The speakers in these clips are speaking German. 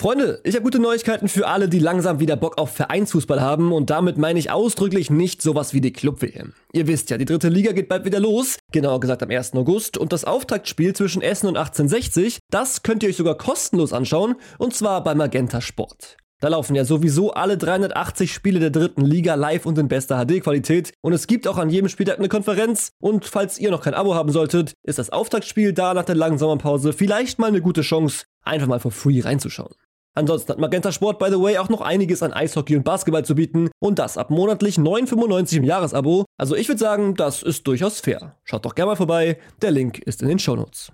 Freunde, ich habe gute Neuigkeiten für alle, die langsam wieder Bock auf Vereinsfußball haben und damit meine ich ausdrücklich nicht sowas wie die Club-WM. Ihr wisst ja, die dritte Liga geht bald wieder los, genauer gesagt am 1. August und das Auftaktspiel zwischen Essen und 1860, das könnt ihr euch sogar kostenlos anschauen und zwar bei Magenta Sport. Da laufen ja sowieso alle 380 Spiele der dritten Liga live und in bester HD-Qualität und es gibt auch an jedem Spieltag eine Konferenz und falls ihr noch kein Abo haben solltet, ist das Auftaktspiel da nach der langen Sommerpause vielleicht mal eine gute Chance, einfach mal for free reinzuschauen. Ansonsten hat Magenta Sport, by the way, auch noch einiges an Eishockey und Basketball zu bieten und das ab monatlich 9,95 im Jahresabo. Also ich würde sagen, das ist durchaus fair. Schaut doch gerne mal vorbei, der Link ist in den Shownotes.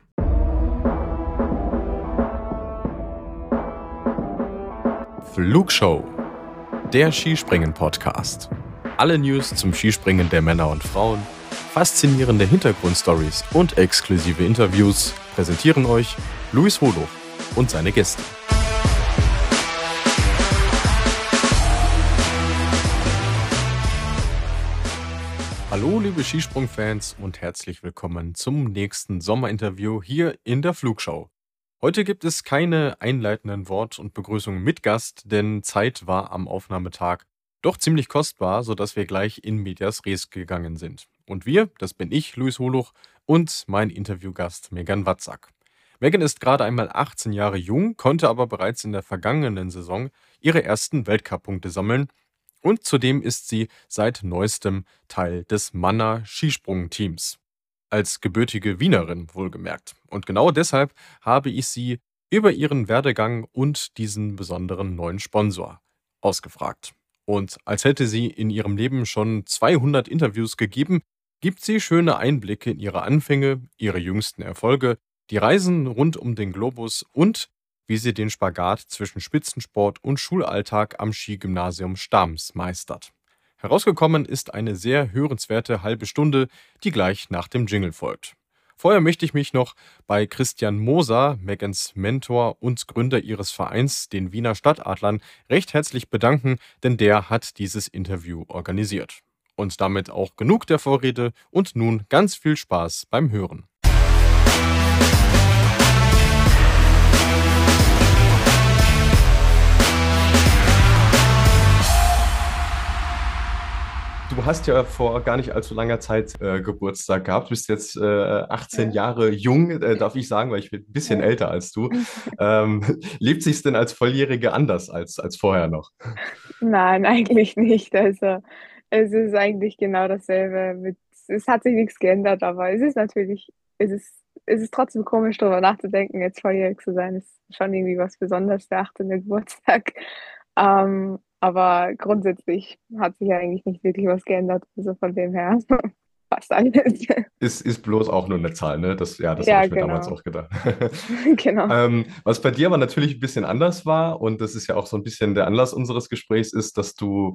Flugshow, der Skispringen-Podcast. Alle News zum Skispringen der Männer und Frauen, faszinierende Hintergrundstories und exklusive Interviews präsentieren euch Luis Holuch und seine Gäste. Hallo liebe Skisprung-Fans und herzlich willkommen zum nächsten Sommerinterview hier in der Flugshow. Heute gibt es keine einleitenden Wort- und Begrüßungen mit Gast, denn Zeit war am Aufnahmetag doch ziemlich kostbar, sodass wir gleich in medias res gegangen sind. Und wir, das bin ich, Luis Holuch, und mein Interviewgast Megan Watzak. Megan ist gerade einmal 18 Jahre jung, konnte aber bereits in der vergangenen Saison ihre ersten Weltcup-Punkte sammeln. Und zudem ist sie seit neuestem Teil des Manner Skisprung-Teams. Als gebürtige Wienerin wohlgemerkt. Und genau deshalb habe ich sie über ihren Werdegang und diesen besonderen neuen Sponsor ausgefragt. Und als hätte sie in ihrem Leben schon 200 Interviews gegeben, gibt sie schöne Einblicke in ihre Anfänge, ihre jüngsten Erfolge, die Reisen rund um den Globus und wie sie den Spagat zwischen Spitzensport und Schulalltag am Skigymnasium Stams meistert. Herausgekommen ist eine sehr hörenswerte halbe Stunde, die gleich nach dem Jingle folgt. Vorher möchte ich mich noch bei Christian Moser, Megans Mentor und Gründer ihres Vereins, den Wiener Stadtadlern, recht herzlich bedanken, denn der hat dieses Interview organisiert. Und damit auch genug der Vorrede und nun ganz viel Spaß beim Hören. Du hast ja vor gar nicht allzu langer Zeit Geburtstag gehabt, bist jetzt 18 Jahre jung, darf ich sagen, weil ich bin ein bisschen älter als du. Lebt sich's denn als Volljährige anders als vorher noch? Nein, eigentlich nicht. Also es ist eigentlich genau dasselbe. Es hat sich nichts geändert, aber es ist natürlich, es ist trotzdem komisch, darüber nachzudenken, jetzt volljährig zu sein. Ist schon irgendwie was Besonderes, der 18. Geburtstag. Aber grundsätzlich hat sich ja eigentlich nicht wirklich was geändert. Also von dem her fast alles. Ist bloß auch nur eine Zahl, ne? Das habe Ja, ich mir damals genau. auch gedacht. Genau. Was bei dir aber natürlich ein bisschen anders war, und das ist ja auch so ein bisschen der Anlass unseres Gesprächs, ist, dass du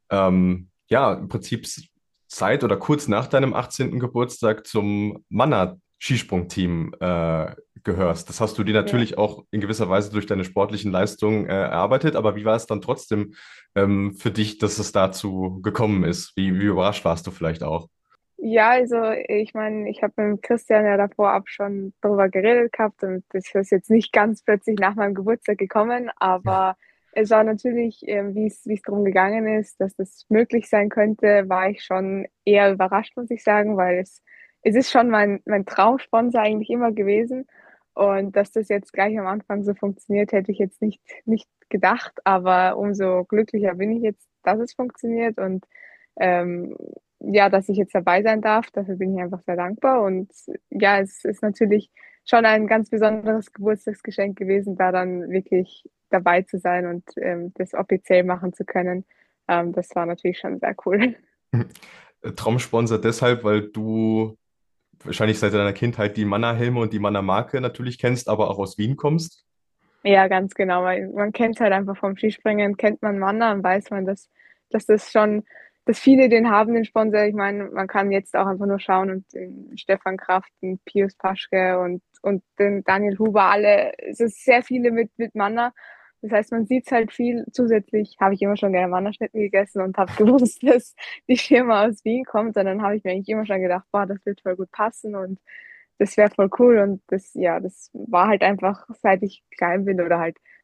im Prinzip seit oder kurz nach deinem 18. Geburtstag zum Manner-Skisprung-Team gehörst. Das hast du dir Ja. natürlich auch in gewisser Weise durch deine sportlichen Leistungen erarbeitet, aber wie war es dann trotzdem für dich, dass es dazu gekommen ist? Wie überrascht warst du vielleicht auch? Ja, also ich meine, ich habe mit dem Christian ja davor auch schon darüber geredet gehabt und das ist jetzt nicht ganz plötzlich nach meinem Geburtstag gekommen, aber es war natürlich, wie es darum gegangen ist, dass das möglich sein könnte, war ich schon eher überrascht, muss ich sagen, weil es ist schon mein Traumsponsor eigentlich immer gewesen und dass das jetzt gleich am Anfang so funktioniert, hätte ich jetzt nicht gedacht, aber umso glücklicher bin ich jetzt, dass es funktioniert und ähm, ja, dass ich jetzt dabei sein darf. Dafür bin ich einfach sehr dankbar. Und ja, es ist natürlich schon ein ganz besonderes Geburtstagsgeschenk gewesen, da dann wirklich dabei zu sein und das offiziell machen zu können. Das war natürlich schon sehr cool. Traumsponsor deshalb, weil du wahrscheinlich seit deiner Kindheit die Manner-Helme und die Manner-Marke natürlich kennst, aber auch aus Wien kommst. Ja, ganz genau, weil man kennt es halt einfach vom Skispringen, kennt man Manner und weiß man, dass das schon, dass viele den haben, den Sponsor. Ich meine, man kann jetzt auch einfach nur schauen und den Stefan Kraft, den Pius Paschke und den Daniel Huber, alle, es ist sehr viele mit Manner. Das heißt, man sieht es halt viel. Zusätzlich habe ich immer schon gerne Mannerschnitten gegessen und habe gewusst, dass die Firma aus Wien kommt. Und dann habe ich mir eigentlich immer schon gedacht, boah, das wird voll gut passen und das wäre voll cool und das, ja, das war halt einfach, seit ich klein bin oder halt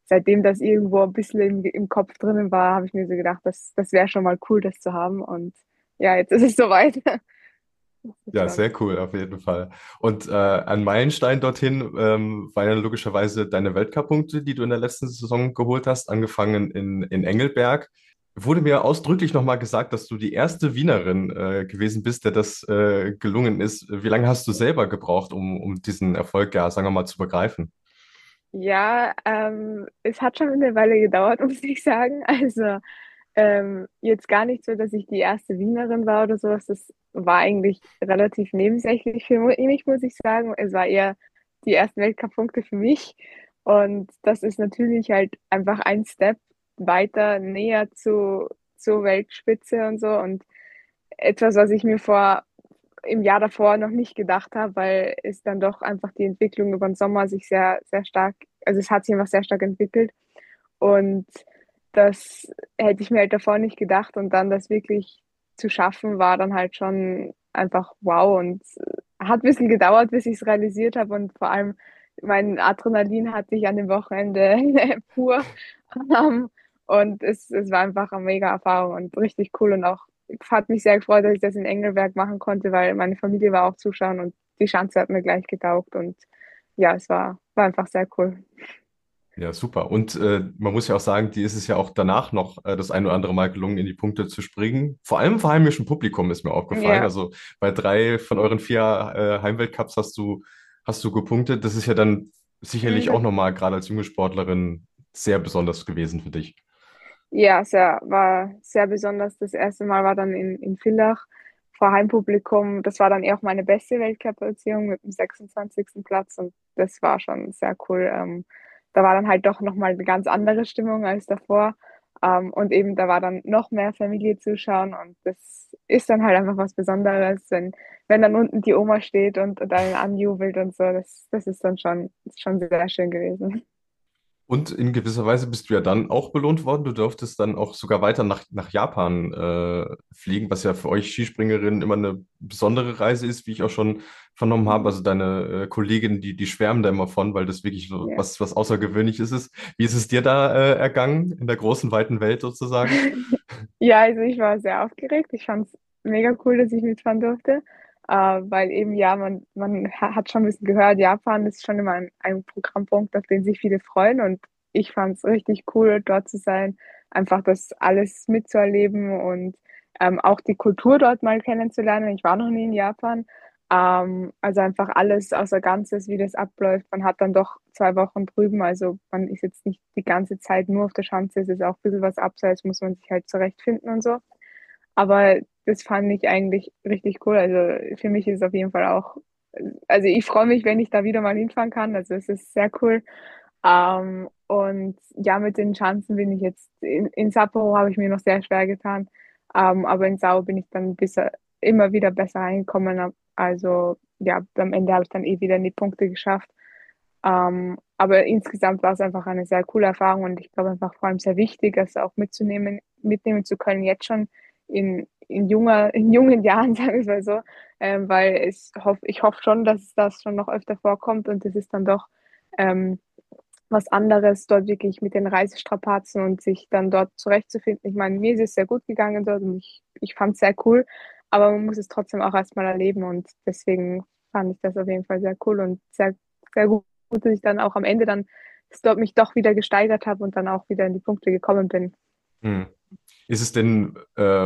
seitdem das irgendwo ein bisschen im Kopf drinnen war, habe ich mir so gedacht, das wäre schon mal cool, das zu haben. Und ja, jetzt ist es soweit. Das ist Ja, schon. sehr cool, auf jeden Fall. Und ein Meilenstein dorthin war ja logischerweise deine Weltcup-Punkte, die du in der letzten Saison geholt hast, angefangen in Engelberg. Wurde mir ausdrücklich nochmal gesagt, dass du die erste Wienerin gewesen bist, der das gelungen ist. Wie lange hast du selber gebraucht, um diesen Erfolg, ja, sagen wir mal, zu begreifen? Ja, es hat schon eine Weile gedauert, muss ich sagen. Also jetzt gar nicht so, dass ich die erste Wienerin war oder sowas. Das war eigentlich relativ nebensächlich für mich, muss ich sagen. Es war eher die ersten Weltcup-Punkte für mich. Und das ist natürlich halt einfach ein Step weiter näher zur Weltspitze und so. Und etwas, was ich mir im Jahr davor noch nicht gedacht habe, weil es dann doch einfach die Entwicklung über den Sommer sich sehr, sehr stark, also es hat sich einfach sehr stark entwickelt. Und das hätte ich mir halt davor nicht gedacht. Und dann das wirklich zu schaffen, war dann halt schon einfach wow. Und hat ein bisschen gedauert, bis ich es realisiert habe. Und vor allem mein Adrenalin hatte ich an dem Wochenende pur. Ähm, und es war einfach eine mega Erfahrung und richtig cool. Und auch hat mich sehr gefreut, dass ich das in Engelberg machen konnte, weil meine Familie war auch zuschauen und die Schanze hat mir gleich getaugt. Und ja, war einfach sehr cool. Ja, super. Und man muss ja auch sagen, die ist es ja auch danach noch das ein oder andere Mal gelungen, in die Punkte zu springen. Vor allem vor heimischem Publikum ist mir aufgefallen. Ja. Also bei 3 von euren 4 Heimweltcups hast du gepunktet. Das ist ja dann sicherlich auch Mhm. nochmal gerade als junge Sportlerin sehr besonders gewesen für dich. Ja, war sehr besonders. Das erste Mal war dann in Villach vor Heimpublikum. Das war dann eh auch meine beste Weltcup-Platzierung mit dem 26. Platz und das war schon sehr cool. Da war dann halt doch nochmal eine ganz andere Stimmung als davor. Und eben da war dann noch mehr Familie zuschauen und das ist dann halt einfach was Besonderes, wenn dann unten die Oma steht und einen anjubelt und so. Das ist dann schon sehr schön gewesen. Und in gewisser Weise bist du ja dann auch belohnt worden. Du durftest dann auch sogar weiter nach Japan fliegen, was ja für euch Skispringerinnen immer eine besondere Reise ist, wie ich auch schon vernommen habe. Also deine Kolleginnen, die schwärmen da immer von, weil das wirklich so Ja. was Außergewöhnliches ist. Wie ist es dir da ergangen, in der großen, weiten Welt sozusagen? Ja, also ich war sehr aufgeregt. Ich fand es mega cool, dass ich mitfahren durfte, weil eben ja, man hat schon ein bisschen gehört, Japan ist schon immer ein Programmpunkt, auf den sich viele freuen und ich fand es richtig cool, dort zu sein, einfach das alles mitzuerleben und auch die Kultur dort mal kennenzulernen. Ich war noch nie in Japan, also einfach alles außer Ganzes, wie das abläuft. Man hat dann doch 2 Wochen drüben, also man ist jetzt nicht die ganze Zeit nur auf der Schanze, es ist auch ein bisschen was abseits, muss man sich halt zurechtfinden und so. Aber das fand ich eigentlich richtig cool. Also für mich ist es auf jeden Fall auch, also ich freue mich, wenn ich da wieder mal hinfahren kann. Also es ist sehr cool. Und ja, mit den Schanzen bin ich jetzt, in Sapporo habe ich mir noch sehr schwer getan. Aber in Sao bin ich dann immer wieder besser reingekommen. Also ja, am Ende habe ich dann eh wieder in die Punkte geschafft. Aber insgesamt war es einfach eine sehr coole Erfahrung und ich glaube einfach vor allem sehr wichtig, das auch mitnehmen zu können, jetzt schon in jungen Jahren, sagen wir es mal so, weil ich hoffe schon, dass das schon noch öfter vorkommt und es ist dann doch ähm, was anderes, dort wirklich mit den Reisestrapazen und sich dann dort zurechtzufinden. Ich meine, mir ist es sehr gut gegangen dort und ich fand es sehr cool, aber man muss es trotzdem auch erstmal erleben und deswegen fand ich das auf jeden Fall sehr cool und sehr, sehr gut, dass ich dann auch am Ende dann dort mich doch wieder gesteigert habe und dann auch wieder in die Punkte gekommen bin. Hm. Ist es denn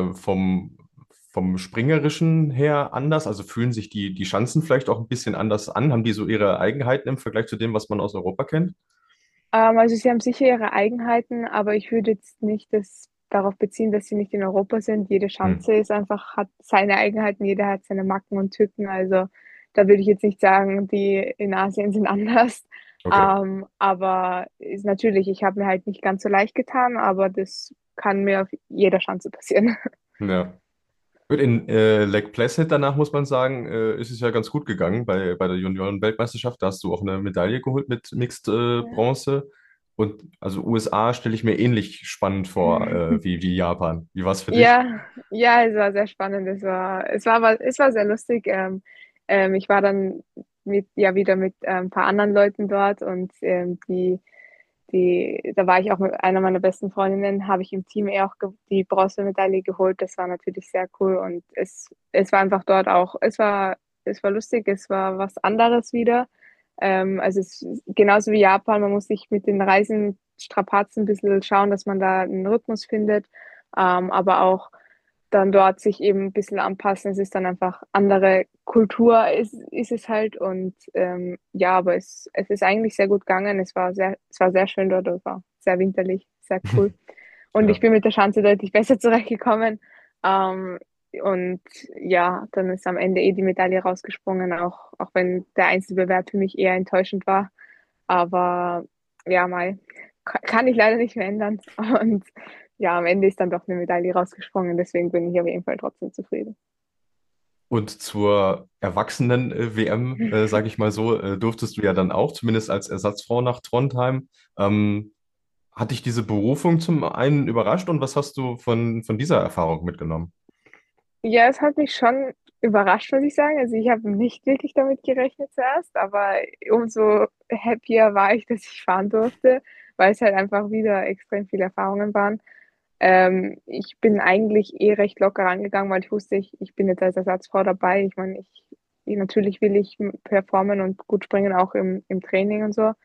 vom Springerischen her anders? Also fühlen sich die Schanzen vielleicht auch ein bisschen anders an? Haben die so ihre Eigenheiten im Vergleich zu dem, was man aus Europa kennt? Also sie haben sicher ihre Eigenheiten, aber ich würde jetzt nicht das darauf beziehen, dass sie nicht in Europa sind. Jede Hm. Schanze hat seine Eigenheiten, jeder hat seine Macken und Tücken. Also da würde ich jetzt nicht sagen, die in Asien sind anders. Okay. Aber ist natürlich, ich habe mir halt nicht ganz so leicht getan, aber das kann mir auf jeder Schanze passieren. Ja. Gut, in Lake Placid danach muss man sagen, ist es ja ganz gut gegangen bei der Junioren-Weltmeisterschaft. Da hast du auch eine Medaille geholt mit Mixed Ja. Bronze. Und also USA stelle ich mir ähnlich spannend vor wie Japan. Wie war es für dich? Ja, ja, es war sehr spannend. Es war sehr lustig. Ich war dann wieder mit ein paar anderen Leuten dort und da war ich auch mit einer meiner besten Freundinnen, habe ich im Team auch die Bronzemedaille geholt. Das war natürlich sehr cool und es war einfach dort auch, es war lustig, es war was anderes wieder. Also es ist genauso wie Japan, man muss sich mit den Reisen Strapazen ein bisschen schauen, dass man da einen Rhythmus findet, aber auch dann dort sich eben ein bisschen anpassen. Es ist dann einfach andere Kultur, ist es halt. Und ja, aber es ist eigentlich sehr gut gegangen. Es war sehr schön dort, es war sehr winterlich, sehr cool. Und ich Ja. bin mit der Schanze deutlich besser zurechtgekommen. Ähm, und ja, dann ist am Ende die Medaille rausgesprungen, auch wenn der Einzelbewerb für mich eher enttäuschend war. Aber ja, mal kann ich leider nicht mehr ändern. Und ja, am Ende ist dann doch eine Medaille rausgesprungen. Deswegen bin ich auf jeden Fall trotzdem zufrieden. Und zur Erwachsenen-WM, sage ich mal so, durftest du ja dann auch, zumindest als Ersatzfrau nach Trondheim. Hat dich diese Berufung zum einen überrascht und was hast du von dieser Erfahrung mitgenommen? Ja, es hat mich schon überrascht, muss ich sagen. Also ich habe nicht wirklich damit gerechnet zuerst, aber umso happier war ich, dass ich fahren durfte, weil es halt einfach wieder extrem viele Erfahrungen waren. Ich bin eigentlich recht locker rangegangen, weil ich wusste, ich bin jetzt als Ersatzfrau dabei. Ich meine, natürlich will ich performen und gut springen, auch im Training und so.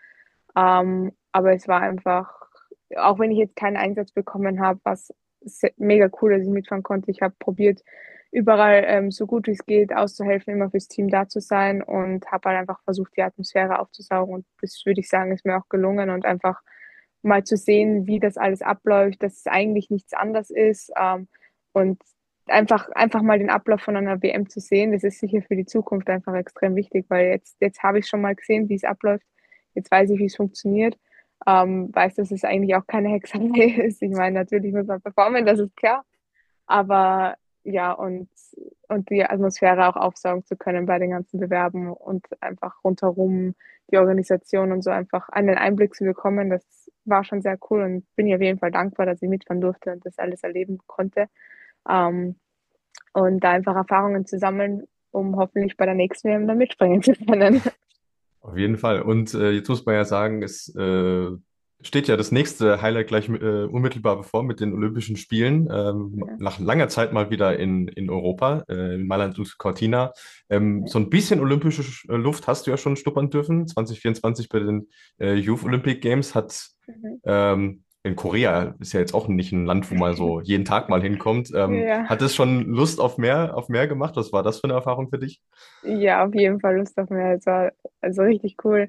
Aber es war einfach, auch wenn ich jetzt keinen Einsatz bekommen habe, was mega cool, dass ich mitfahren konnte. Ich habe probiert, überall so gut wie es geht auszuhelfen, immer fürs Team da zu sein und habe halt einfach versucht, die Atmosphäre aufzusaugen. Und das würde ich sagen, ist mir auch gelungen und einfach mal zu sehen, wie das alles abläuft, dass es eigentlich nichts anderes ist und einfach mal den Ablauf von einer WM zu sehen, das ist sicher für die Zukunft einfach extrem wichtig, weil jetzt habe ich schon mal gesehen, wie es abläuft. Jetzt weiß ich, wie es funktioniert. Weiß, dass es eigentlich auch keine Hexerei ist. Ich meine, natürlich muss man performen, das ist klar. Aber ja, und die Atmosphäre auch aufsaugen zu können bei den ganzen Bewerben und einfach rundherum die Organisation und so einfach einen Einblick zu bekommen, das war schon sehr cool und bin ich auf jeden Fall dankbar, dass ich mitfahren durfte und das alles erleben konnte. Ähm, und da einfach Erfahrungen zu sammeln, um hoffentlich bei der nächsten WM dann mitspringen zu können. Auf jeden Fall. Und jetzt muss man ja sagen, es steht ja das nächste Highlight gleich unmittelbar bevor mit den Olympischen Spielen. Ja. Nach langer Zeit mal wieder in Europa, in Mailand und Cortina. Ja. So ein bisschen olympische Luft hast du ja schon schnuppern dürfen. 2024 bei den Youth Olympic Games hat Mhm. in Korea ist ja jetzt auch nicht ein Land, wo man so jeden Tag mal hinkommt. Ja. Hat es schon Lust auf mehr gemacht? Was war das für eine Erfahrung für dich? Ja, auf jeden Fall Lust auf mehr. Es war also richtig cool.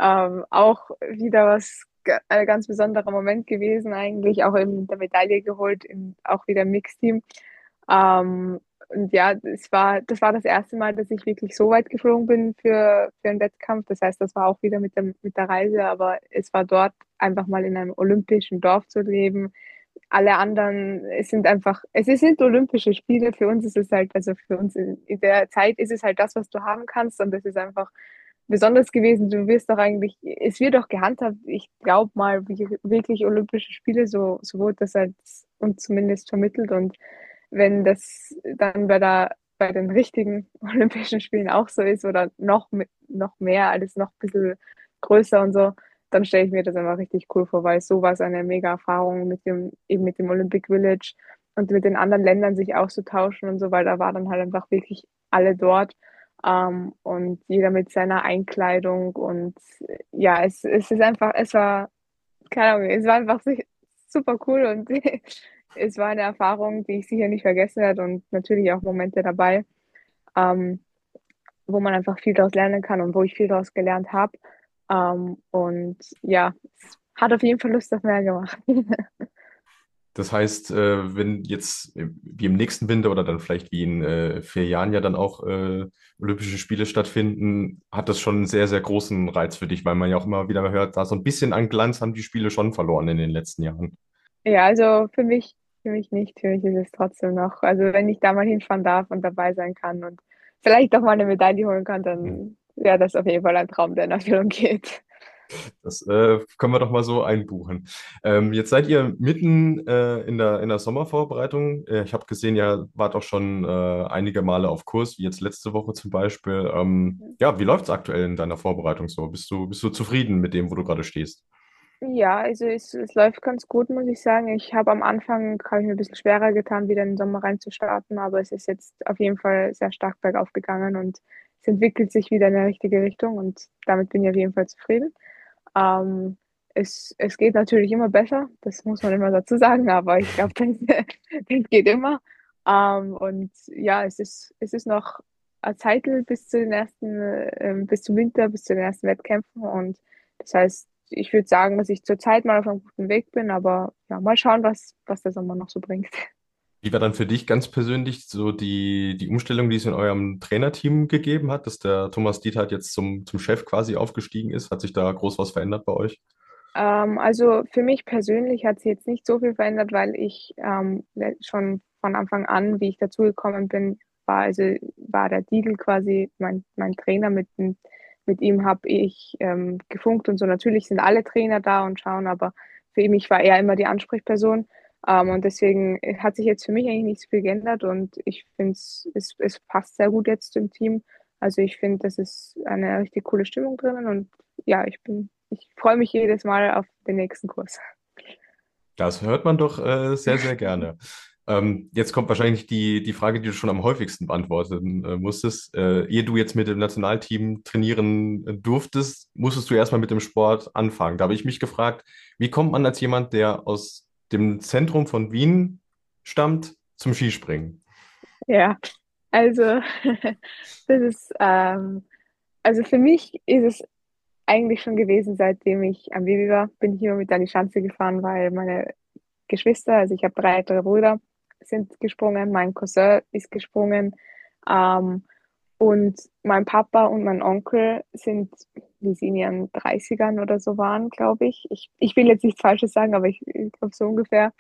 Auch wieder ein ganz besonderer Moment gewesen eigentlich, auch eben der Medaille geholt, auch wieder im Mixteam. Und ja, das war das erste Mal, dass ich wirklich so weit geflogen bin für einen Wettkampf. Das heißt, das war auch wieder mit der Reise, aber es war dort einfach mal in einem olympischen Dorf zu leben. Alle anderen, es sind Olympische Spiele. Für uns ist es halt, also für uns in der Zeit ist es halt das, was du haben kannst. Und das ist einfach besonders gewesen. Du wirst doch eigentlich, es wird doch gehandhabt. Ich glaube mal, wirklich Olympische Spiele, so wurde das halt uns zumindest vermittelt. Und wenn das dann bei den richtigen Olympischen Spielen auch so ist oder noch mehr, alles noch ein bisschen größer und so, dann stelle ich mir das einfach richtig cool vor, weil so war es eine mega Erfahrung eben mit dem Olympic Village und mit den anderen Ländern sich auszutauschen und so, weil da war dann halt einfach wirklich alle dort und jeder mit seiner Einkleidung und ja, es ist einfach, es war, keine Ahnung, es war einfach super cool und es war eine Erfahrung, die ich sicher nicht vergessen werde und natürlich auch Momente dabei, ähm, wo man einfach viel daraus lernen kann und wo ich viel daraus gelernt habe. Und ja, es hat auf jeden Fall Lust auf mehr gemacht. Das heißt, wenn jetzt wie im nächsten Winter oder dann vielleicht wie in 4 Jahren ja dann auch Olympische Spiele stattfinden, hat das schon einen sehr, sehr großen Reiz für dich, weil man ja auch immer wieder hört, da so ein bisschen an Glanz haben die Spiele schon verloren in den letzten Jahren. Ja, also für mich nicht. Für mich ist es trotzdem noch. Also wenn ich da mal hinfahren darf und dabei sein kann und vielleicht auch mal eine Medaille holen kann, Hm. dann wäre das auf jeden Fall ein Traum, der in Erfüllung geht. Das können wir doch mal so einbuchen. Jetzt seid ihr mitten in der Sommervorbereitung. Ich habe gesehen, ihr wart auch schon einige Male auf Kurs, wie jetzt letzte Woche zum Beispiel. Ja, wie läuft es aktuell in deiner Vorbereitung so? Bist du zufrieden mit dem, wo du gerade stehst? Ja, also es läuft ganz gut, muss ich sagen. Am Anfang, habe ich mir ein bisschen schwerer getan, wieder in den Sommer reinzustarten, aber es ist jetzt auf jeden Fall sehr stark bergauf gegangen und es entwickelt sich wieder in die richtige Richtung und damit bin ich auf jeden Fall zufrieden. Ähm, es geht natürlich immer besser, das muss man immer dazu sagen, aber ich glaube, das geht immer. Und ja, es ist noch eine Zeit bis zu den bis zum Winter, bis zu den ersten Wettkämpfen. Und das heißt, ich würde sagen, dass ich zurzeit mal auf einem guten Weg bin, aber ja, mal schauen, was der Sommer noch so bringt. Wie war dann für dich ganz persönlich so die Umstellung, die es in eurem Trainerteam gegeben hat, dass der Thomas Diethardt jetzt zum Chef quasi aufgestiegen ist? Hat sich da groß was verändert bei euch? Also für mich persönlich hat sich jetzt nicht so viel verändert, weil ich schon von Anfang an, wie ich dazugekommen bin, war der Didel quasi mein Trainer. Mit ihm habe ich gefunkt und so. Natürlich sind alle Trainer da und schauen, aber für mich war er immer die Ansprechperson. Und deswegen hat sich jetzt für mich eigentlich nicht so viel geändert und ich finde es passt sehr gut jetzt im Team. Also ich finde, das ist eine richtig coole Stimmung drinnen und ja, ich freue mich jedes Mal auf den nächsten Kurs. Das hört man doch sehr, sehr gerne. Jetzt kommt wahrscheinlich die Frage, die du schon am häufigsten beantworten musstest. Ehe du jetzt mit dem Nationalteam trainieren durftest, musstest du erstmal mit dem Sport anfangen. Da habe ich mich gefragt, wie kommt man als jemand, der aus dem Zentrum von Wien stammt, zum Skispringen? Ja, also das ist, also für mich ist es eigentlich schon gewesen, seitdem ich am Baby war, bin ich immer mit an die Schanze gefahren, weil meine Geschwister, also ich habe drei ältere Brüder, sind gesprungen, mein Cousin ist gesprungen, ähm, und mein Papa und mein Onkel sind, wie sie in ihren Dreißigern oder so waren, glaube ich. Ich will jetzt nichts Falsches sagen, aber ich glaube so ungefähr,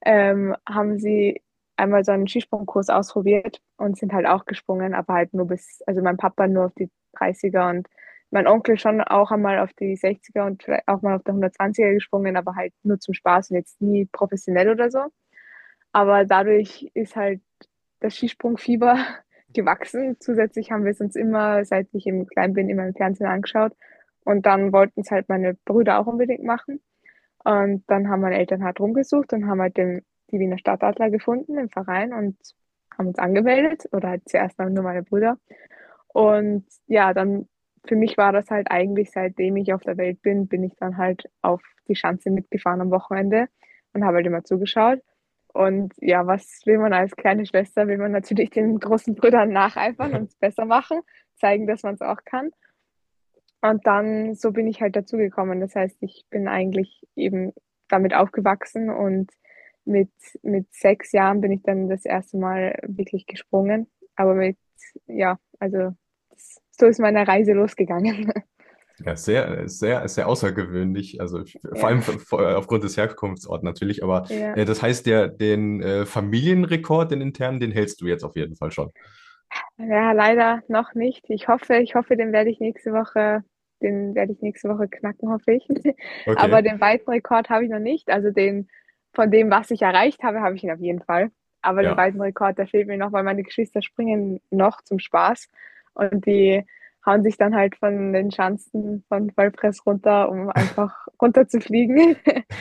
haben sie einmal so einen Skisprungkurs ausprobiert und sind halt auch gesprungen, aber halt nur also mein Papa nur auf die 30er und mein Onkel schon auch einmal auf die 60er und vielleicht auch mal auf der 120er gesprungen, aber halt nur zum Spaß und jetzt nie professionell oder so. Aber dadurch ist halt das Skisprungfieber gewachsen. Zusätzlich haben wir es uns immer, seit ich eben klein bin, immer im Fernsehen angeschaut. Und dann wollten es halt meine Brüder auch unbedingt machen. Und dann haben meine Eltern halt rumgesucht und haben halt die Wiener Stadtadler gefunden im Verein und haben uns angemeldet. Oder halt zuerst mal nur meine Brüder. Und ja, dann für mich war das halt eigentlich, seitdem ich auf der Welt bin, bin ich dann halt auf die Schanze mitgefahren am Wochenende und habe halt immer zugeschaut. Und ja, was will man als kleine Schwester? Will man natürlich den großen Brüdern nacheifern und es besser machen, zeigen, dass man es auch kann. Und dann so bin ich halt dazugekommen. Das heißt, ich bin eigentlich eben damit aufgewachsen und mit, mit 6 Jahren bin ich dann das erste Mal wirklich gesprungen. Aber ja, also so ist meine Reise losgegangen. Ja, sehr, sehr, sehr außergewöhnlich. Also vor allem Ja, aufgrund des Herkunftsorts natürlich. Aber ja. das heißt, den Familienrekord, den internen, den hältst du jetzt auf jeden Fall schon. Ja, leider noch nicht. Ich hoffe, den werde ich nächste Woche knacken, hoffe ich. Aber Okay, den weiten Rekord habe ich noch nicht. Also von dem, was ich erreicht habe, habe ich ihn auf jeden Fall. Aber den ja. weiten Rekord, der fehlt mir noch, weil meine Geschwister springen noch zum Spaß. Und die hauen sich dann halt von den Schanzen von Vollpress runter, um einfach runter zu fliegen.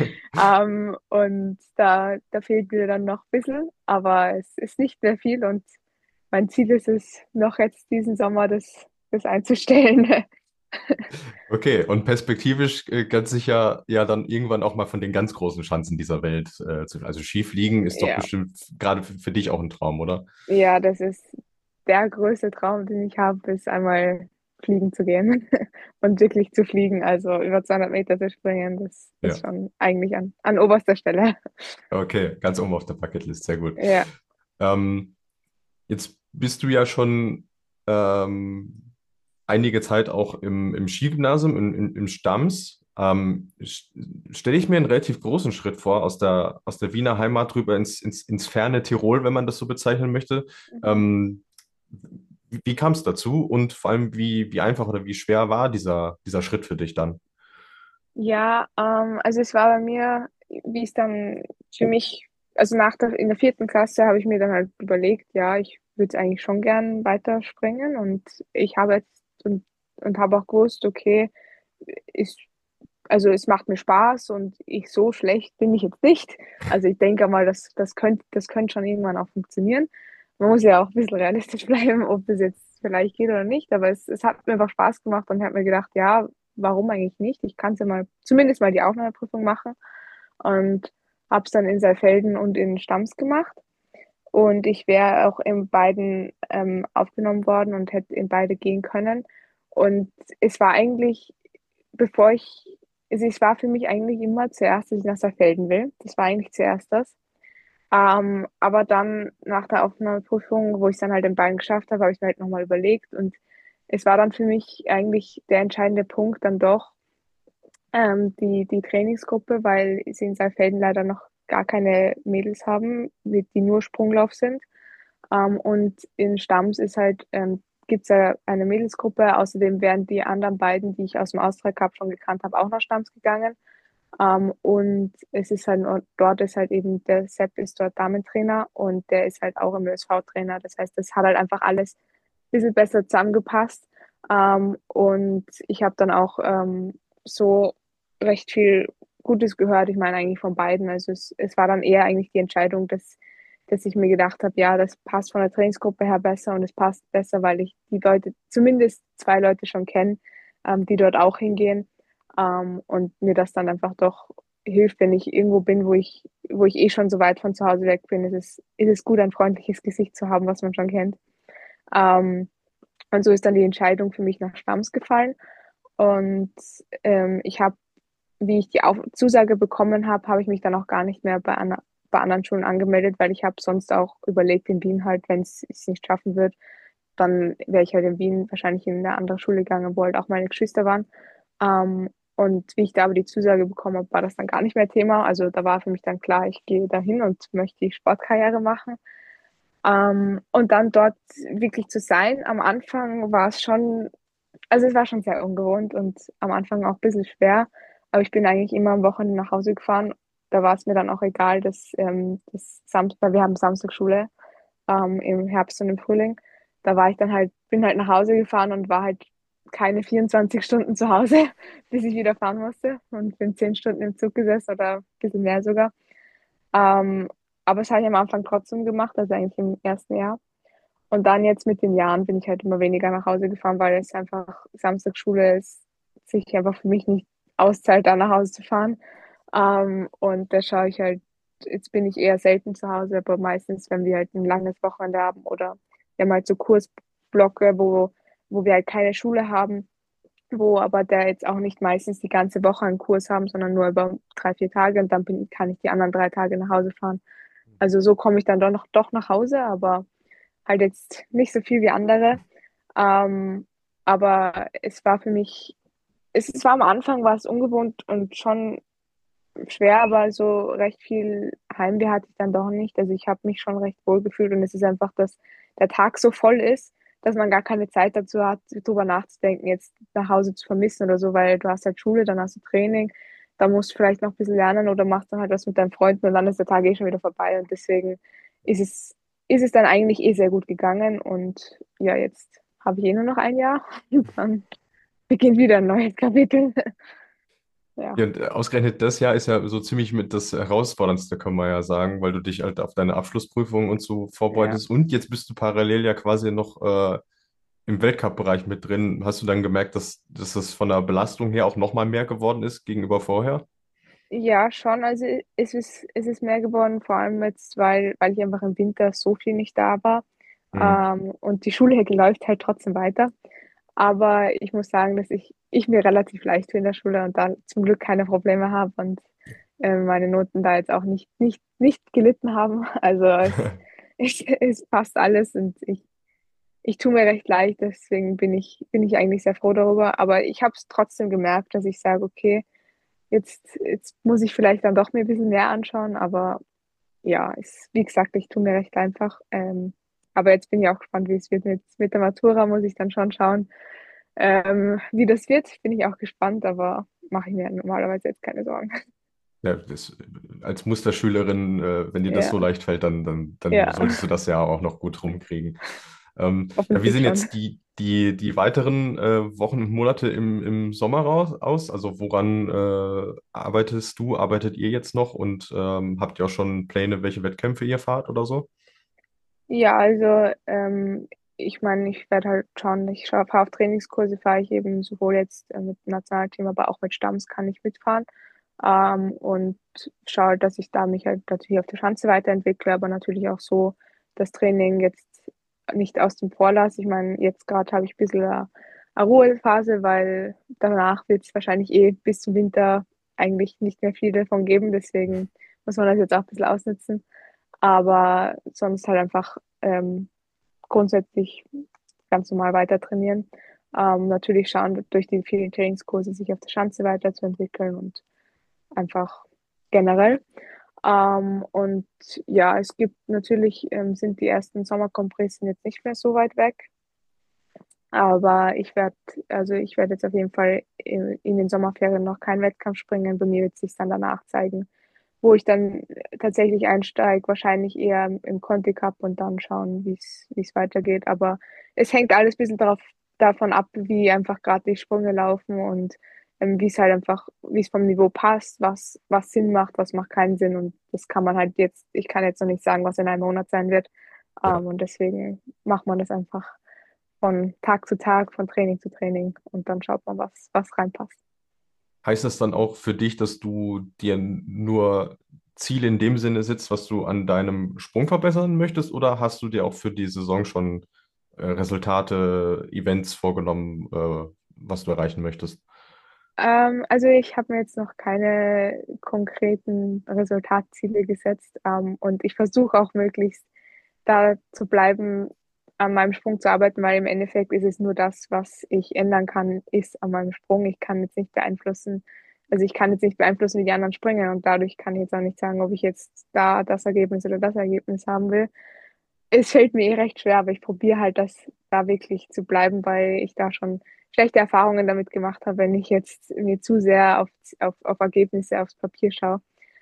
Und da fehlt mir dann noch ein bisschen, aber es ist nicht mehr viel und mein Ziel ist es, noch jetzt diesen Sommer das einzustellen. Okay, und perspektivisch ganz sicher ja dann irgendwann auch mal von den ganz großen Schanzen dieser Welt also Skifliegen ist doch Ja, bestimmt gerade für dich auch ein Traum, oder? ja, das ist der größte Traum, den ich habe, ist einmal fliegen zu gehen und wirklich zu fliegen, also über 200 Meter zu springen, das ist Ja, schon eigentlich an oberster Stelle. okay, ganz oben auf der Bucketlist, sehr gut. Ja, Ähm, Jetzt bist du ja schon einige Zeit auch im Skigymnasium, im Stams. Stelle ich mir einen relativ großen Schritt vor, aus der Wiener Heimat rüber ins ferne Tirol, wenn man das so bezeichnen möchte. mhm. Ähm, wie kam es dazu und vor allem, wie einfach oder wie schwer war dieser Schritt für dich dann? Ja, also es war bei mir, wie es dann für mich, also in der vierten Klasse habe ich mir dann halt überlegt, ja, ich würde eigentlich schon gern weiterspringen und ich habe jetzt und habe auch gewusst, okay, ist also es macht mir Spaß und ich so schlecht bin ich jetzt nicht. Also ich denke mal, das könnte schon irgendwann auch funktionieren. Man muss ja auch ein bisschen realistisch bleiben, ob das jetzt vielleicht geht oder nicht. Aber es hat mir einfach Spaß gemacht und ich habe mir gedacht, ja, warum eigentlich nicht? Ich kann es ja mal, zumindest mal die Aufnahmeprüfung machen. Und habe es dann in Saalfelden und in Stams gemacht. Und ich wäre auch in beiden aufgenommen worden und hätte in beide gehen können. Und es war eigentlich, bevor ich, also es war für mich eigentlich immer zuerst, dass ich nach Saalfelden will. Das war eigentlich zuerst das. Aber dann nach der Aufnahmeprüfung, wo ich es dann halt in beiden geschafft habe, habe ich mir halt nochmal überlegt. Und es war dann für mich eigentlich der entscheidende Punkt dann doch die Trainingsgruppe, weil sie in Saalfelden leider noch gar keine Mädels haben, die nur Sprunglauf sind. Und in Stams gibt es ja eine Mädelsgruppe. Außerdem wären die anderen beiden, die ich aus dem Austria Cup schon gekannt habe, auch nach Stams gegangen. Und es ist halt, dort ist halt eben, der Sepp ist dort Damentrainer und der ist halt auch im ÖSV-Trainer. Das heißt, das hat halt einfach alles ein bisschen besser zusammengepasst. Und ich habe dann auch so recht viel Gutes gehört. Ich meine eigentlich von beiden. Also es war dann eher eigentlich die Entscheidung, dass ich mir gedacht habe, ja, das passt von der Trainingsgruppe her besser und es passt besser, weil ich die Leute, zumindest zwei Leute schon kenne, die dort auch hingehen. Und mir das dann einfach doch hilft, wenn ich irgendwo bin, wo ich eh schon so weit von zu Hause weg bin, ist es gut, ein freundliches Gesicht zu haben, was man schon kennt. Ähm, und so ist dann die Entscheidung für mich nach Stams gefallen. Und ich habe, wie ich die Zusage bekommen habe, habe ich mich dann auch gar nicht mehr bei anderen Schulen angemeldet, weil ich habe sonst auch überlegt, in Wien halt, wenn es nicht schaffen wird, dann wäre ich halt in Wien wahrscheinlich in eine andere Schule gegangen, wo halt auch meine Geschwister waren. Und wie ich da aber die Zusage bekommen habe, war das dann gar nicht mehr Thema. Also da war für mich dann klar, ich gehe dahin und möchte die Sportkarriere machen. Und dann dort wirklich zu sein, am Anfang war es schon, also es war schon sehr ungewohnt und am Anfang auch ein bisschen schwer. Aber ich bin eigentlich immer am Wochenende nach Hause gefahren. Da war es mir dann auch egal, dass Samstag, weil wir haben Samstagsschule im Herbst und im Frühling. Da war ich dann halt, bin halt nach Hause gefahren und war halt keine 24 Stunden zu Hause, bis ich wieder fahren musste und bin 10 Stunden im Zug gesessen oder ein bisschen mehr sogar. Ähm, aber das habe ich am Anfang trotzdem gemacht, also eigentlich im ersten Jahr. Und dann jetzt mit den Jahren bin ich halt immer weniger nach Hause gefahren, weil es einfach Samstagsschule ist, sich einfach für mich nicht auszahlt, da nach Hause zu fahren. Und da schaue ich halt, jetzt bin ich eher selten zu Hause, aber meistens, wenn wir halt ein langes Wochenende haben oder wir haben halt so Kursblocke, wo wir halt keine Schule haben, wo aber der jetzt auch nicht meistens die ganze Woche einen Kurs haben, sondern nur über 3, 4 Tage und dann kann ich die anderen 3 Tage nach Hause fahren. Also so komme ich dann doch nach Hause, aber halt jetzt nicht so viel wie andere. Ähm, aber es war für mich, es war am Anfang war es ungewohnt und schon schwer, aber so recht viel Heimweh hatte ich dann doch nicht. Also ich habe mich schon recht wohl gefühlt und es ist einfach, dass der Tag so voll ist, dass man gar keine Zeit dazu hat, drüber nachzudenken, jetzt nach Hause zu vermissen oder so, weil du hast halt Schule, dann hast du Training, da musst du vielleicht noch ein bisschen lernen oder machst dann halt was mit deinen Freunden und dann ist der Tag eh schon wieder vorbei und deswegen ist es, ist es dann eigentlich eh sehr gut gegangen und ja, jetzt habe ich eh nur noch ein Jahr und dann beginnt wieder ein neues Kapitel. Ja. Ja, und ausgerechnet das Jahr ist ja so ziemlich mit das Herausforderndste, kann man ja sagen, weil du dich halt auf deine Abschlussprüfung und so Ja. vorbereitest und jetzt bist du parallel ja quasi noch im Weltcup-Bereich mit drin. Hast du dann gemerkt, dass das von der Belastung her auch nochmal mehr geworden ist gegenüber vorher? Ja, schon. Also es ist mehr geworden, vor allem jetzt, weil ich einfach im Winter so viel nicht da war. Hm. Und die Schule läuft halt trotzdem weiter. Aber ich muss sagen, dass ich mir relativ leicht tue in der Schule und da zum Glück keine Probleme habe und meine Noten da jetzt auch nicht gelitten haben. Also es passt alles und ich tue mir recht leicht, deswegen bin ich eigentlich sehr froh darüber. Aber ich habe es trotzdem gemerkt, dass ich sage, okay, jetzt muss ich vielleicht dann doch mir ein bisschen mehr anschauen, aber ja, wie gesagt, ich tue mir recht einfach. Aber jetzt bin ich auch gespannt, wie es wird mit der Matura, muss ich dann schon schauen, wie das wird. Bin ich auch gespannt, aber mache ich mir normalerweise jetzt keine Sorgen. Ja, als Musterschülerin, wenn dir das Ja, so leicht fällt, dann ja, solltest du das ja auch noch gut rumkriegen. Ja, wie hoffentlich sind schon. jetzt die weiteren Wochen und Monate im Sommer aus? Also woran arbeitet ihr jetzt noch und habt ihr auch schon Pläne, welche Wettkämpfe ihr fahrt oder so? Ja, also ich meine, ich werde halt schauen, fahre auf Trainingskurse, fahre ich eben sowohl jetzt mit dem Nationalteam, aber auch mit Stamms kann ich mitfahren. Und schaue, halt, dass ich da mich halt natürlich auf der Schanze weiterentwickle, aber natürlich auch so das Training jetzt nicht aus dem Vorlass. Ich meine, jetzt gerade habe ich ein bisschen eine Ruhephase, weil danach wird es wahrscheinlich bis zum Winter eigentlich nicht mehr viel davon geben. Deswegen muss man das jetzt auch ein bisschen ausnutzen. Aber sonst halt einfach grundsätzlich ganz normal weiter trainieren. Natürlich schauen, durch die vielen Trainingskurse sich auf der Schanze weiterzuentwickeln und einfach generell. Und ja, es gibt natürlich, sind die ersten Sommerkompressen jetzt nicht mehr so weit weg. Aber ich werde jetzt auf jeden Fall in den Sommerferien noch keinen Wettkampf springen. Bei mir wird es sich dann danach zeigen, wo ich dann tatsächlich einsteige, wahrscheinlich eher im Conti Cup und dann schauen, wie es weitergeht. Aber es hängt alles ein bisschen davon ab, wie einfach gerade die Sprünge laufen und wie es halt einfach, wie es vom Niveau passt, was Sinn macht, was macht keinen Sinn. Und das kann man halt jetzt, ich kann jetzt noch nicht sagen, was in einem Monat sein wird. Ja. Und deswegen macht man das einfach von Tag zu Tag, von Training zu Training und dann schaut man, was reinpasst. Heißt das dann auch für dich, dass du dir nur Ziele in dem Sinne setzt, was du an deinem Sprung verbessern möchtest, oder hast du dir auch für die Saison schon Resultate, Events vorgenommen, was du erreichen möchtest? Also ich habe mir jetzt noch keine konkreten Resultatziele gesetzt, und ich versuche auch möglichst da zu bleiben, an meinem Sprung zu arbeiten, weil im Endeffekt ist es nur das, was ich ändern kann, ist an meinem Sprung. Ich kann jetzt nicht beeinflussen, also ich kann jetzt nicht beeinflussen, wie die anderen springen und dadurch kann ich jetzt auch nicht sagen, ob ich jetzt da das Ergebnis oder das Ergebnis haben will. Es fällt mir recht schwer, aber ich probiere halt, das da wirklich zu bleiben, weil ich da schon schlechte Erfahrungen damit gemacht habe, wenn ich jetzt mir zu sehr auf Ergebnisse aufs Papier schaue.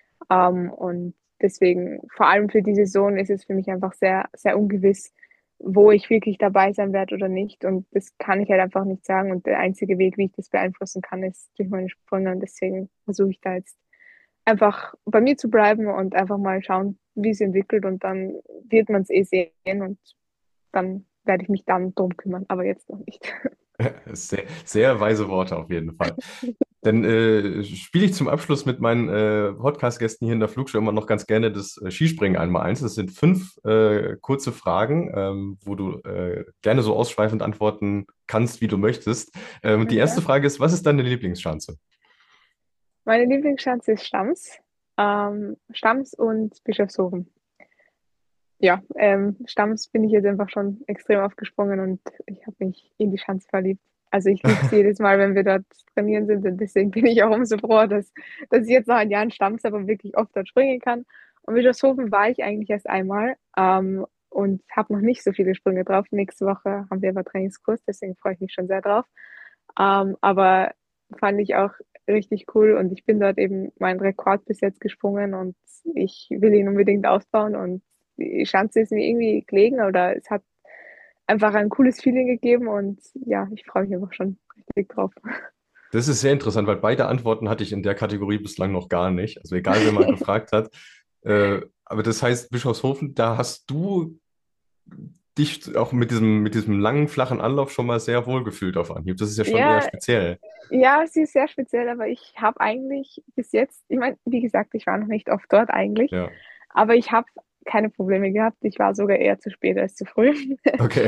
Und deswegen, vor allem für die Saison, ist es für mich einfach sehr, sehr ungewiss, wo ich wirklich dabei sein werde oder nicht. Und das kann ich halt einfach nicht sagen. Und der einzige Weg, wie ich das beeinflussen kann, ist durch meine Sprünge. Und deswegen versuche ich da jetzt einfach bei mir zu bleiben und einfach mal schauen, wie es entwickelt. Und dann wird man es eh sehen und dann werde ich mich dann drum kümmern, aber jetzt noch nicht. Sehr, sehr weise Worte auf jeden Fall. Dann spiele ich zum Abschluss mit meinen Podcast-Gästen hier in der Flugshow immer noch ganz gerne das Skispringen einmal eins. Das sind 5 kurze Fragen, wo du gerne so ausschweifend antworten kannst, wie du möchtest. Die erste Ja. Frage ist, was ist deine Lieblingsschanze? Meine Lieblingsschanze ist Stams. Stams und Bischofshofen. Ja, Stams bin ich jetzt einfach schon extrem aufgesprungen und ich habe mich in die Schanze verliebt. Also ich liebe es jedes Mal, wenn wir dort trainieren sind und deswegen bin ich auch umso froher, dass ich jetzt nach einem Jahr in Stams aber wirklich oft dort springen kann. Und Bischofshofen war ich eigentlich erst einmal, und habe noch nicht so viele Sprünge drauf. Nächste Woche haben wir aber Trainingskurs, deswegen freue ich mich schon sehr drauf. Aber fand ich auch richtig cool und ich bin dort eben meinen Rekord bis jetzt gesprungen und ich will ihn unbedingt ausbauen und die Schanze ist mir irgendwie gelegen oder es hat einfach ein cooles Feeling gegeben und ja, ich freue mich einfach schon richtig drauf. Das ist sehr interessant, weil beide Antworten hatte ich in der Kategorie bislang noch gar nicht. Also egal, wer mal gefragt hat. Aber das heißt, Bischofshofen, da hast du dich auch mit diesem langen, flachen Anlauf schon mal sehr wohl gefühlt auf Anhieb. Das ist ja schon eher Ja, speziell. ja, sie ist sehr speziell, aber ich habe eigentlich bis jetzt, ich meine, wie gesagt, ich war noch nicht oft dort eigentlich, Ja, aber ich habe keine Probleme gehabt. Ich war sogar eher zu spät als zu früh. okay.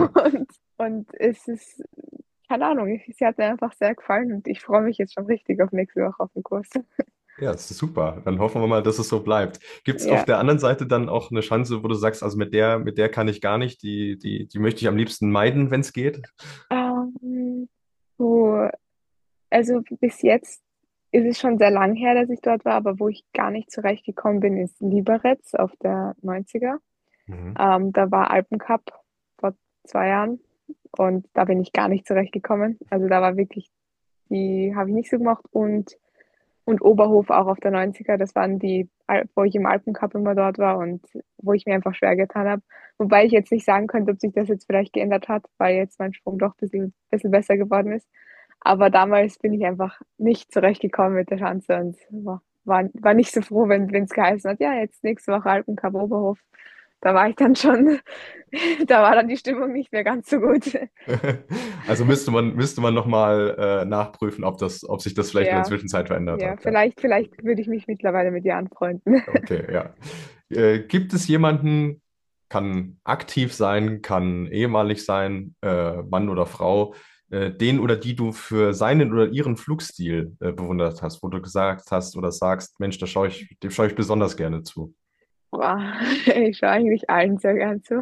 Und es ist, keine Ahnung, sie hat mir einfach sehr gefallen und ich freue mich jetzt schon richtig auf nächste Woche auf den Kurs. Ja, das ist super. Dann hoffen wir mal, dass es so bleibt. Gibt es auf Ja. der anderen Seite dann auch eine Chance, wo du sagst, also mit der kann ich gar nicht, die möchte ich am liebsten meiden, wenn es geht? Ähm, so, also bis jetzt ist es schon sehr lang her, dass ich dort war, aber wo ich gar nicht zurechtgekommen bin, ist Liberec auf der 90er. Mhm. Da war Alpencup vor 2 Jahren und da bin ich gar nicht zurechtgekommen. Also da war wirklich, die habe ich nicht so gemacht und und Oberhof auch auf der 90er. Das waren die, wo ich im Alpencup immer dort war und wo ich mir einfach schwer getan habe. Wobei ich jetzt nicht sagen könnte, ob sich das jetzt vielleicht geändert hat, weil jetzt mein Sprung doch bisschen besser geworden ist. Aber damals bin ich einfach nicht zurechtgekommen mit der Schanze und war nicht so froh, wenn es geheißen hat, ja, jetzt nächste Woche Alpencup Oberhof. Da war ich dann schon, da war dann die Stimmung nicht mehr ganz so gut. Also müsste man nochmal nachprüfen, ob sich das vielleicht in der Ja, Zwischenzeit verändert ja, hat. Ja. vielleicht würde ich mich mittlerweile mit dir anfreunden. Okay, ja. Gibt es jemanden, kann aktiv sein, kann ehemalig sein, Mann oder Frau, den oder die du für seinen oder ihren Flugstil bewundert hast, wo du gesagt hast oder sagst, Mensch, dem schaue ich besonders gerne zu. Boah, ich schaue eigentlich allen sehr gern zu.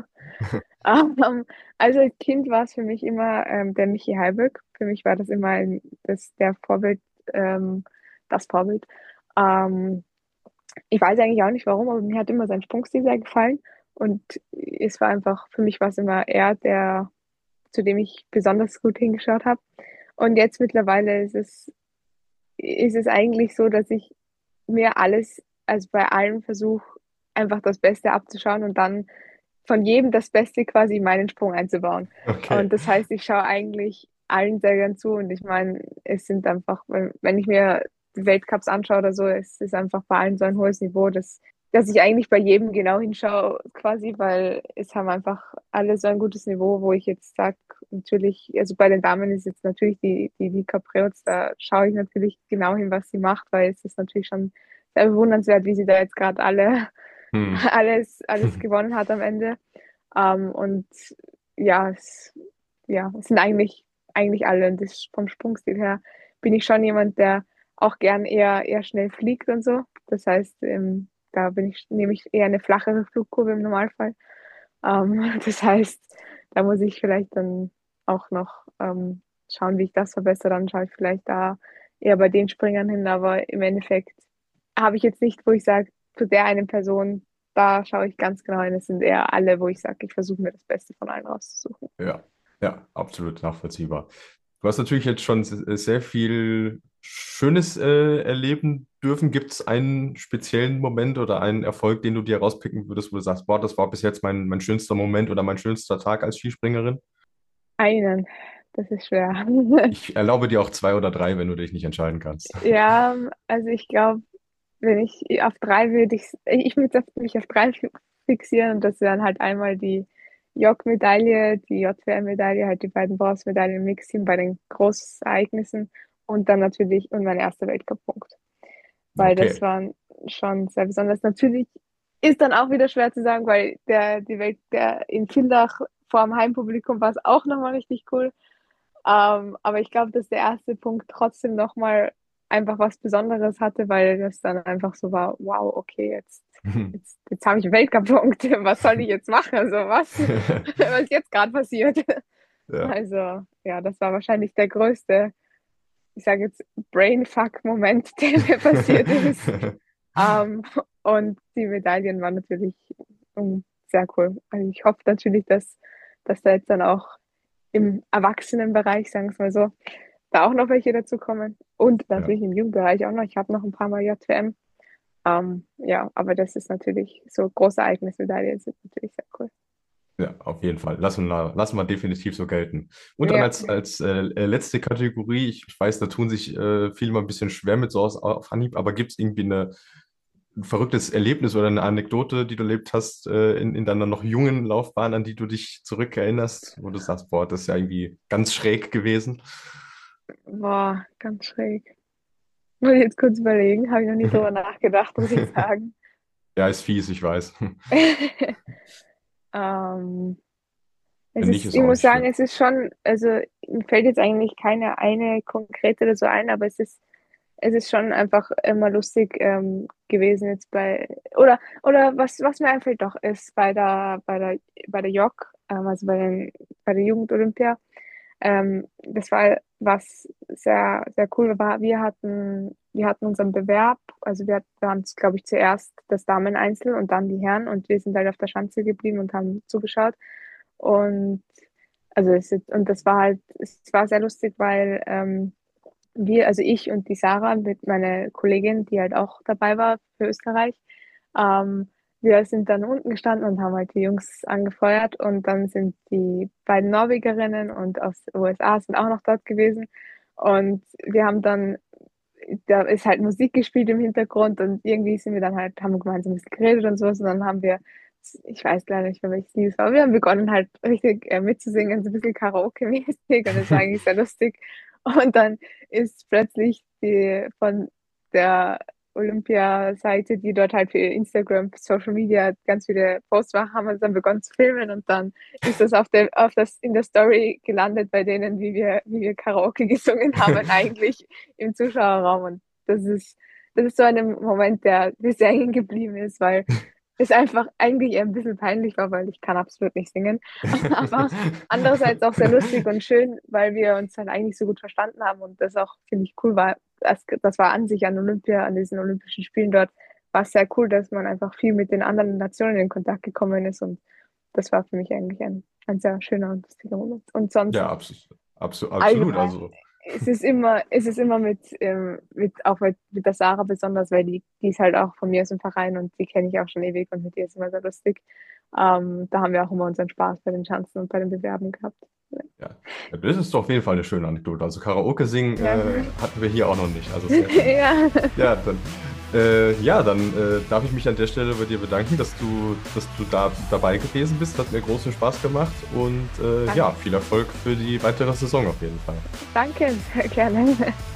Also als Kind war es für mich immer der Michi Heiböck. Für mich war das immer der Vorbild, ähm, das Vorbild. Ähm, Ich weiß eigentlich auch nicht warum, aber mir hat immer sein Sprungstil sehr gefallen. Und es war einfach, für mich war es immer er, zu dem ich besonders gut hingeschaut habe. Und jetzt mittlerweile ist es eigentlich so, dass ich mir alles, also bei allem versuche, einfach das Beste abzuschauen und dann von jedem das Beste quasi in meinen Sprung einzubauen. Okay. Und das heißt, ich schaue eigentlich allen sehr gern zu und ich meine, es sind einfach, wenn ich mir die Weltcups anschaue oder so, es ist einfach bei allen so ein hohes Niveau, dass ich eigentlich bei jedem genau hinschaue, quasi, weil es haben einfach alle so ein gutes Niveau, wo ich jetzt sage, natürlich, also bei den Damen ist jetzt natürlich die Vika Preutz, da schaue ich natürlich genau hin, was sie macht, weil es ist natürlich schon sehr bewundernswert, wie sie da jetzt gerade Hm. alles gewonnen hat am Ende. Und ja, es sind eigentlich alle. Und vom Sprungstil her bin ich schon jemand, der auch gern eher schnell fliegt und so. Das heißt, nehme ich eher eine flachere Flugkurve im Normalfall. Das heißt, da muss ich vielleicht dann auch noch schauen, wie ich das verbessere. Dann schaue ich vielleicht da eher bei den Springern hin. Aber im Endeffekt habe ich jetzt nicht, wo ich sage, zu der einen Person, da schaue ich ganz genau hin. Es sind eher alle, wo ich sage, ich versuche mir das Beste von allen rauszusuchen. Ja, ja, absolut nachvollziehbar. Du hast natürlich jetzt schon sehr viel Schönes erleben dürfen. Gibt es einen speziellen Moment oder einen Erfolg, den du dir rauspicken würdest, wo du sagst, boah, das war bis jetzt mein schönster Moment oder mein schönster Tag als Skispringerin? Einen, das ist schwer. Ich erlaube dir auch zwei oder drei, wenn du dich nicht entscheiden kannst. Ja, also ich glaube, wenn ich auf drei würde ich würde mich auf drei fixieren und das wären halt einmal die JOG-Medaille, die JWM-Medaille, halt die beiden Bronzemedaillen im Mixteam bei den Großereignissen und dann natürlich und mein erster Weltcup-Punkt, weil das Okay. waren schon sehr besonders. Natürlich ist dann auch wieder schwer zu sagen, weil der in Villach vor dem Heimpublikum war es auch nochmal richtig cool. Aber ich glaube, dass der erste Punkt trotzdem nochmal einfach was Besonderes hatte, weil das dann einfach so war, wow, okay, jetzt habe ich einen Weltcup-Punkt, was soll ich jetzt machen? Also was ist jetzt gerade passiert? Ja. Also ja, das war wahrscheinlich der größte, ich sage jetzt, Brainfuck-Moment, der mir passiert ist. Ähm, und die Medaillen waren natürlich sehr cool. Also ich hoffe natürlich, dass da jetzt dann auch im Erwachsenenbereich, sagen wir es mal so, da auch noch welche dazu kommen. Und Ja. natürlich im Jugendbereich auch noch. Ich habe noch ein paar Mal JWM. Ja, aber das ist natürlich so große Ereignismedaillen sind natürlich sehr cool. Ja, auf jeden Fall. Lassen wir definitiv so gelten. Und dann Ja, als letzte Kategorie, ich weiß, da tun sich viele mal ein bisschen schwer mit so auf Anhieb, aber gibt es irgendwie ein verrücktes Erlebnis oder eine Anekdote, die du erlebt hast in deiner noch jungen Laufbahn, an die du dich zurückerinnerst, wo du sagst, boah, das ist ja irgendwie ganz schräg gewesen? boah, ganz schräg. Muss ich jetzt kurz überlegen, habe ich noch nie drüber nachgedacht, muss ich sagen. Ja, ist fies, ich weiß. ähm, Wenn nicht, ist ich auch muss nicht sagen, schlimm. es ist schon, also mir fällt jetzt eigentlich keine eine konkrete oder so ein, aber es ist schon einfach immer lustig gewesen jetzt oder was mir einfällt doch ist bei der JOG, also bei der Jugend-Olympia, das war was sehr cool war. Wir hatten unseren Bewerb, also wir waren glaube ich zuerst das Damen-Einzel und dann die Herren und wir sind halt auf der Schanze geblieben und haben zugeschaut und also und das war halt, es war sehr lustig, weil also ich und die Sarah mit meiner Kollegin, die halt auch dabei war für Österreich, wir sind dann unten gestanden und haben halt die Jungs angefeuert und dann sind die beiden Norwegerinnen und aus den USA sind auch noch dort gewesen und wir haben dann, da ist halt Musik gespielt im Hintergrund und irgendwie sind wir dann halt, haben wir gemeinsam ein bisschen geredet und sowas und dann haben wir, ich weiß leider nicht mehr, welches Lied es war, wir haben begonnen halt richtig mitzusingen, so ein bisschen Karaoke-mäßig und das war eigentlich sehr lustig. Und dann ist plötzlich von der Olympia-Seite, die dort halt für Instagram, Social Media ganz viele Posts machen, haben wir dann begonnen zu filmen und dann ist das in der Story gelandet bei denen, wie wir Karaoke gesungen haben, eigentlich im Zuschauerraum. Und das ist so ein Moment, der sehr hängen geblieben ist, weil es einfach eigentlich ein bisschen peinlich war, weil ich kann absolut nicht singen. Aber andererseits auch sehr lustig und schön, weil wir uns dann eigentlich so gut verstanden haben und das auch, finde ich, cool war. Das war an sich an Olympia, an diesen Olympischen Spielen dort, war es sehr cool, dass man einfach viel mit den anderen Nationen in Kontakt gekommen ist und das war für mich eigentlich ein sehr schöner und lustiger Moment. Und sonst Ja, absolut. Also, es ist immer auch mit der Sarah besonders, weil die ist halt auch von mir aus dem Verein und die kenne ich auch schon ewig und mit ihr ist immer sehr lustig. Da haben wir auch immer unseren Spaß bei den Schanzen und bei den Bewerben gehabt. ja, das ist doch auf jeden Fall eine schöne Anekdote. Also Karaoke singen Ja. hatten wir hier auch noch nicht. Also sehr schön. Ja, Dann darf ich mich an der Stelle bei dir bedanken, dass du da dabei gewesen bist. Hat mir großen Spaß gemacht und ja, viel Erfolg für die weitere Saison auf jeden Fall. danke, sehr gerne.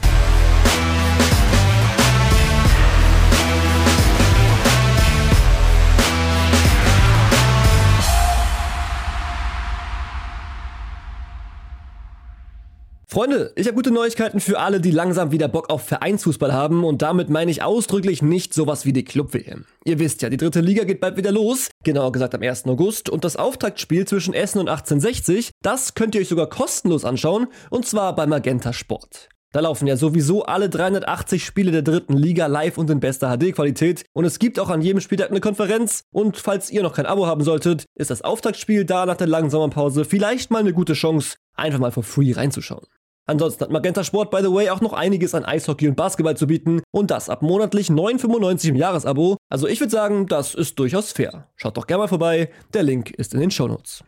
Freunde, ich habe gute Neuigkeiten für alle, die langsam wieder Bock auf Vereinsfußball haben und damit meine ich ausdrücklich nicht sowas wie die Club-WM. Ihr wisst ja, die 3. Liga geht bald wieder los, genauer gesagt am 1. August und das Auftaktspiel zwischen Essen und 1860, das könnt ihr euch sogar kostenlos anschauen und zwar bei Magenta Sport. Da laufen ja sowieso alle 380 Spiele der 3. Liga live und in bester HD-Qualität und es gibt auch an jedem Spieltag eine Konferenz und falls ihr noch kein Abo haben solltet, ist das Auftaktspiel da nach der langen Sommerpause vielleicht mal eine gute Chance, einfach mal for free reinzuschauen. Ansonsten hat Magenta Sport, by the way, auch noch einiges an Eishockey und Basketball zu bieten und das ab monatlich 9,95 im Jahresabo. Also ich würde sagen, das ist durchaus fair. Schaut doch gerne mal vorbei, der Link ist in den Shownotes.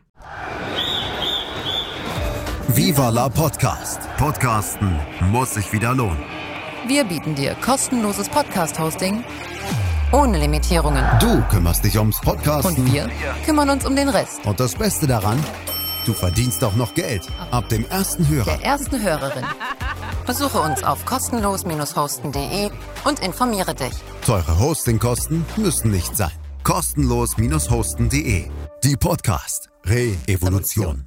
Viva la Podcast. Podcasten muss sich wieder lohnen. Wir bieten dir kostenloses Podcast-Hosting ohne Limitierungen. Du kümmerst dich ums Podcasten. Und wir kümmern uns um den Rest. Und das Beste daran, du verdienst auch noch Geld. Ab dem ersten Hörer. Der ersten Hörerin. Besuche uns auf kostenlos-hosten.de und informiere dich. Teure Hostingkosten müssen nicht sein. Kostenlos-hosten.de. Die Podcast Re-Evolution.